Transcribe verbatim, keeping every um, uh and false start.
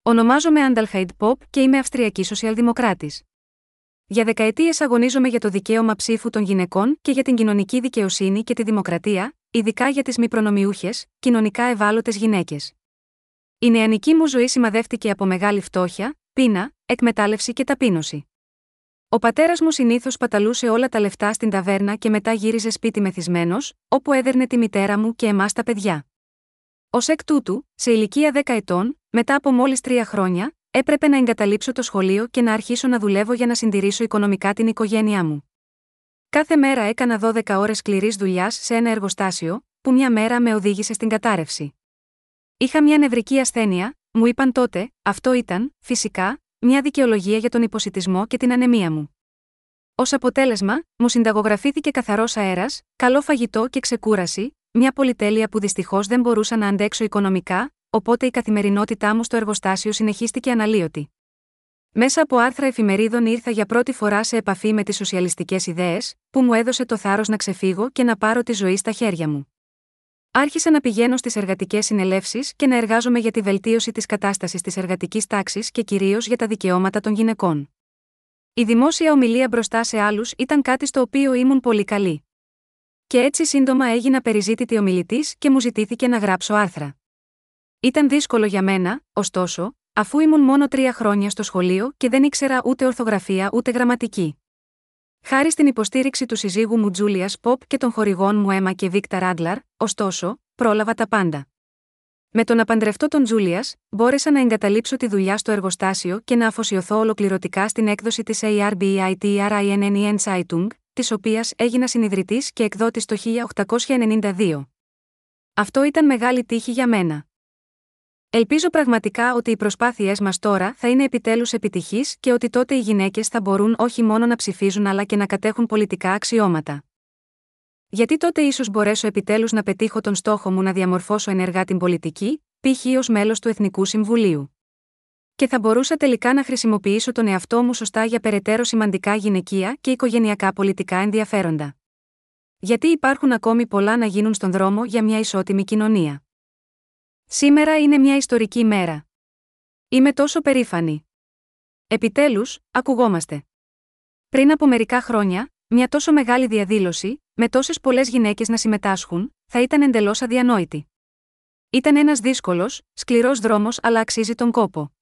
Ονομάζομαι Ανταλχαϊντ Ποπ και είμαι Αυστριακή Σοσιαλδημοκράτης. Για δεκαετίες αγωνίζομαι για το δικαίωμα ψήφου των γυναικών και για την κοινωνική δικαιοσύνη και τη δημοκρατία, ειδικά για τις μη προνομιούχες, κοινωνικά ευάλωτες γυναίκες. Η νεανική μου ζωή σημαδεύτηκε από μεγάλη φτώχεια, πείνα, εκμετάλλευση και ταπείνωση. Ο πατέρας μου συνήθως παταλούσε όλα τα λεφτά στην ταβέρνα και μετά γύριζε σπίτι μεθυσμένος, όπου έδερνε τη μητέρα μου και εμάς τα παιδιά. Ως εκ τούτου, σε ηλικία δέκα ετών, μετά από μόλις τρία χρόνια, έπρεπε να εγκαταλείψω το σχολείο και να αρχίσω να δουλεύω για να συντηρήσω οικονομικά την οικογένειά μου. Κάθε μέρα έκανα δώδεκα ώρες σκληρής δουλειάς σε ένα εργοστάσιο, που μια μέρα με οδήγησε στην κατάρρευση. Είχα μια νευρική ασθένεια, μου είπαν τότε, αυτό ήταν, φυσικά, μια δικαιολογία για τον υποσιτισμό και την ανεμία μου. Ως αποτέλεσμα, μου συνταγογραφήθηκε καθαρός αέρας, καλό φαγητό και ξεκούραση, μια πολυτέλεια που δυστυχώς δεν μπορούσα να αντέξω οικονομικά, οπότε η καθημερινότητά μου στο εργοστάσιο συνεχίστηκε αναλύωτη. Μέσα από άρθρα εφημερίδων ήρθα για πρώτη φορά σε επαφή με τις σοσιαλιστικές ιδέες, που μου έδωσε το θάρρος να ξεφύγω και να πάρω τη ζωή στα χέρια μου. Άρχισα να πηγαίνω στις εργατικές συνελεύσεις και να εργάζομαι για τη βελτίωση της κατάστασης της εργατικής τάξης και κυρίως για τα δικαιώματα των γυναικών. Η δημόσια ομιλία μπροστά σε άλλους ήταν κάτι στο οποίο ήμουν πολύ καλή. Και έτσι σύντομα έγινα περιζήτητη ομιλητής και μου ζητήθηκε να γράψω άρθρα. Ήταν δύσκολο για μένα, ωστόσο, αφού ήμουν μόνο τρία χρόνια στο σχολείο και δεν ήξερα ούτε ορθογραφία ούτε γραμματική. Χάρη στην υποστήριξη του συζύγου μου Τζούλιας Ποπ και των χορηγών μου Έμα και Βίκταρ Άντλαρ, ωστόσο, πρόλαβα τα πάντα. Με το να παντρευτώ τον Τζούλιας, μπόρεσα να εγκαταλείψω τη δουλειά στο εργοστάσιο και να αφοσιωθώ ολοκληρωτικά στην έκδοση της Arbeiterinnen Zeitung, της οποίας έγινα συνιδρυτής και εκδότης το χίλια οκτακόσια ενενήντα δύο. Αυτό ήταν μεγάλη τύχη για μένα. Ελπίζω πραγματικά ότι οι προσπάθειές μας τώρα θα είναι επιτέλους επιτυχείς και ότι τότε οι γυναίκες θα μπορούν όχι μόνο να ψηφίζουν αλλά και να κατέχουν πολιτικά αξιώματα. Γιατί τότε ίσως μπορέσω επιτέλους να πετύχω τον στόχο μου να διαμορφώσω ενεργά την πολιτική, π.χ. ως μέλος του Εθνικού Συμβουλίου. Και θα μπορούσα τελικά να χρησιμοποιήσω τον εαυτό μου σωστά για περαιτέρω σημαντικά γυναικεία και οικογενειακά πολιτικά ενδιαφέροντα. Γιατί υπάρχουν ακόμη πολλά να γίνουν στον δρόμο για μια ισότιμη κοινωνία. Σήμερα είναι μια ιστορική μέρα. Είμαι τόσο περήφανη. Επιτέλους, ακουγόμαστε. Πριν από μερικά χρόνια, μια τόσο μεγάλη διαδήλωση, με τόσες πολλές γυναίκες να συμμετάσχουν, θα ήταν εντελώς αδιανόητη. Ήταν ένας δύσκολος, σκληρός δρόμος αλλά αξίζει τον κόπο.